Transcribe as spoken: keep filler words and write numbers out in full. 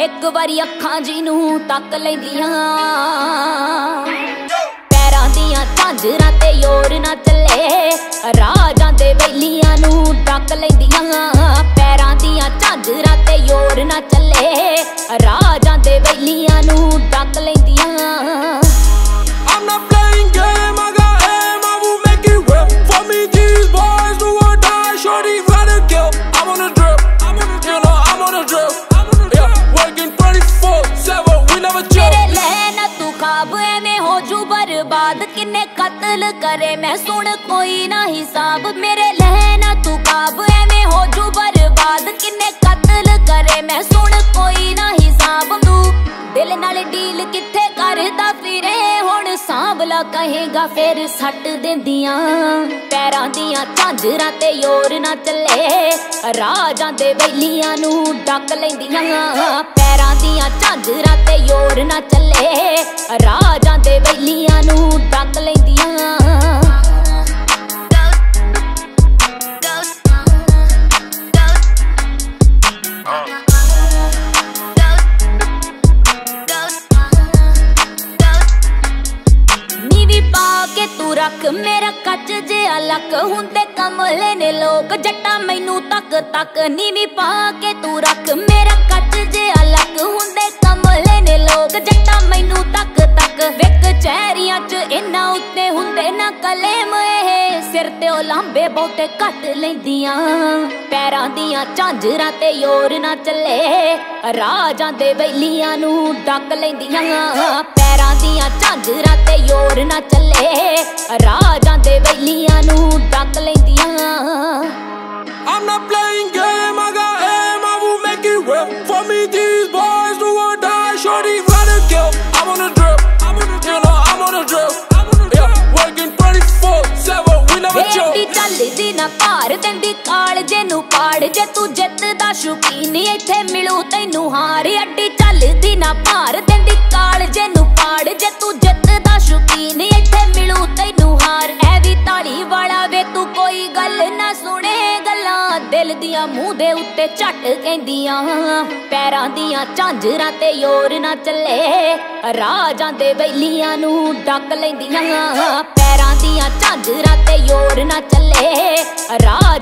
एक बारी अखां जी नूं तक लैंदियां पैरां दियां झांजरां ते योर ना चले राजां दे बैलियां नूं डक लैंदियां पैरां दियां झांजरां ते योर ना चले राजां दे बैलियां नूं डक लैंदियां। बर्बाद किन्ने कत्ल करे मैं सुन कोई ना हिसाब मेरे लहना तू काब एवें हो जू बर्बाद किन्ने कत्ल करे मैं सुन कोई ना हिसाब तू दिल नाल डील किथे करदा फिरे हुण सांभला कहेगा फिर सट देंदियां पैरां दियां झांजरां ते योर ना चले राजां दे बैलियां नूं डक लैंदियां पैरां दियां झांजरां ते योर ना चले राजां दे बैलियां नूं डक लैंदियां। तू रख मेरा कच जिहा लक हुंदे कमले ने लोग जट्टा मैनू तक तक नीवी पा के तू रख मेरा कच जिहा लक हुंदे कमले ने लोग जट्टा मैनू तक तक विक चेहरियां च इन्ना उत्ते हुंदे ना कलेम एह सिर ते ओ लांबे बहुते घट लैंदियां पैरां दियां झांजरां ते योर ना चले राजां दे बैलियां नूं डक लैंदियां पैरां दियां झांजरां ते योर ना चले राजां दे बैलियां नूं डक लैंदियां। I'm not playing game, I got aim, I will make it real. For me these boys do or die, shorty rather kill. I'm on a drip, you know I'm on a drip. Yeah, working twenty-four seven, we never chill. बेटी चलदी ना पार देंदी कालजे नूं पाड़ जे तू जितदा शौकीन इत्थे मिलू तैनू हार अड्डी चलदी ना पार देंदी कालजे नूं पाड़ जे तू जितदा शौकीन इत्थे मिलू तैनू हार ऐ वी ताली वाला वे तू कोई गल ना सुने गल्लां दिल दियां मूंह दे उत्ते झट कहंदियां पैरां दियां झांजरां ते योर ना चले राजां दे बैलियां नूं डक लैंदियां पैरां दियां झांजरां ते योर ना चले राज